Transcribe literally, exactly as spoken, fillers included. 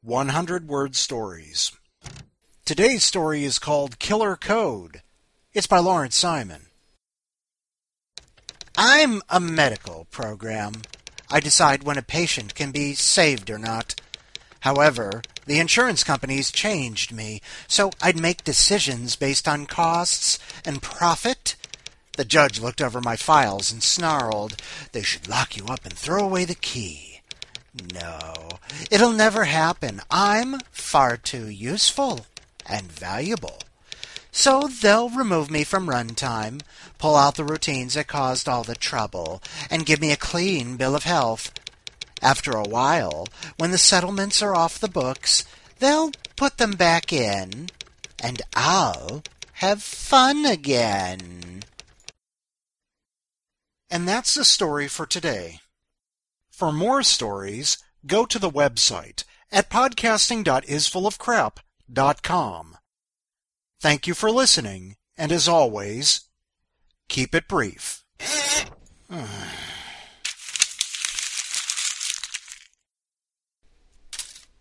hundred word stories. Today's story is called Killer Code. It's by Lawrence Simon. I'm a medical program. I decide when a patient can be saved or not. However, the insurance companies changed me, so I'd make decisions based on costs and profit. The judge looked over my files and snarled, "They should lock you up and throw away the key." No, it'll never happen. I'm far too useful and valuable. So they'll remove me from runtime, pull out the routines that caused all the trouble, and give me a clean bill of health. After a while, when the settlements are off the books, they'll put them back in, and I'll have fun again. And that's the story for today. For more stories, go to the website at podcasting dot isfullofcrap dot com. Thank you for listening, and as always, keep it brief.